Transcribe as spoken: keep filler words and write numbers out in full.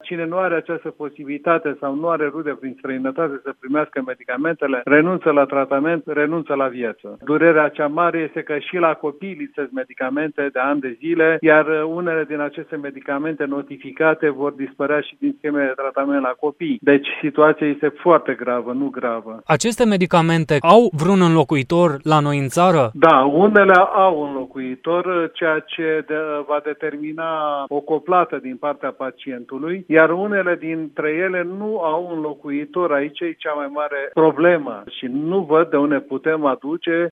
cine nu are această posibilitate sau nu are rude prin străinătate să primească medicamentele, renunță la tratament, renunță la viață. Durerea cea mare este că și la copii lipsesc medicamente de ani de zile, iar unele din aceste medicamente notificate vor dispărea și din schemele de tratament la copii. Deci situația este foarte gravă, nu gravă. Aceste medicamente au vreun înlocuitor la noi în țară? Da, unele au un înlocuitor, ceea ce de, va determina o coplată din partea pacientului, iar unele dintre ele nu au un înlocuitor. Aici e cea mai mare problemă și nu văd de unde putem aduce